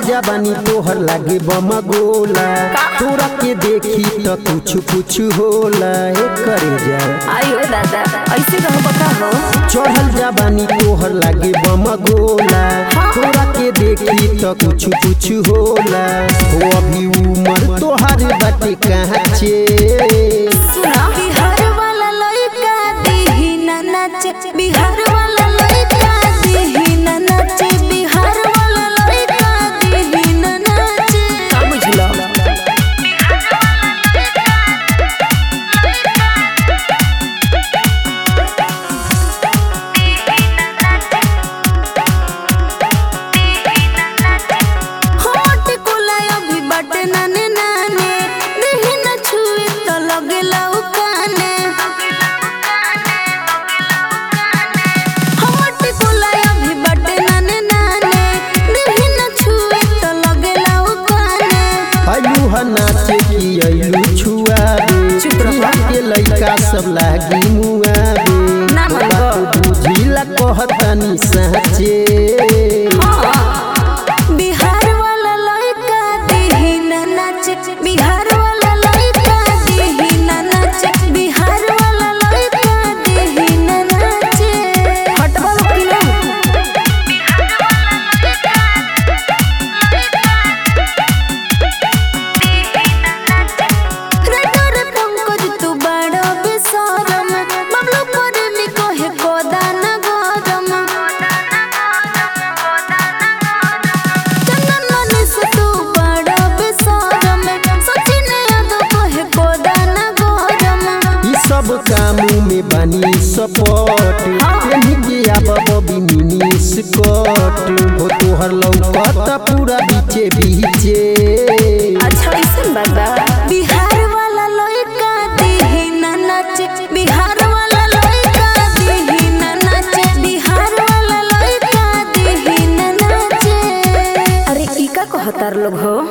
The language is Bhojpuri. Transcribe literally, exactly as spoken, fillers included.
जवानी तोहर लागे बम गोला, तोरा के देखी तो कुछ कुछ होला। करे जा आयो दादा ऐसे कहो बता हो। चढ़ल जवानी तोहर लागे बम गोला, तोरा के देखी तो कुछ कुछ होला। हो अभी उमर तोहर बाटे कहाँ चे। सुना बिहार वाला लड़का दीही ना नाचे, बिहार वाला लड़का दीही ना नाचे, बिहार वाला लड़का दीही ना नाचे। का बुझलो होट कोलाय अभी बाटे नाने नाने, दीही ना छुए तो लगेला उकाने। होट कोलाय अभी बाटे नाने नाने, दीही ना छुए तो लगेला उकाने। आयु ह नाचे की आयु छुआबे, चुप रहो। के लइका सब लागी मुआबे। ना मनबो। बुझिला कहतानी साचे। बिहार वाला लड़का दीही ना नाचे, बिहार वाला लड़का दीही ना नाचे, बिहार वाला लड़का दीही ना नाचे। हटबो कि ना रे पंकज तू बड़ो बेशरम, बबलू प्रेमी कहे कोदा ना गरम। चंदन से तू बड़ो बेशरम, सचिन यादव कहे कोदा ना गरम। ई सब कामों में बानी सपोर्ट, केनी के आब बबी मिनी स्कॉट। हो तोहर लौकत पूरा बीचे बीचे। अच्छा ऐसे बाबा बिहार वाला लड़का दीही ना नाचे, बिहार वाला लड़का दीही ना नाचे, बिहार वाला लड़का दीही ना नाचे। अरे ई का कहतार लोग हो।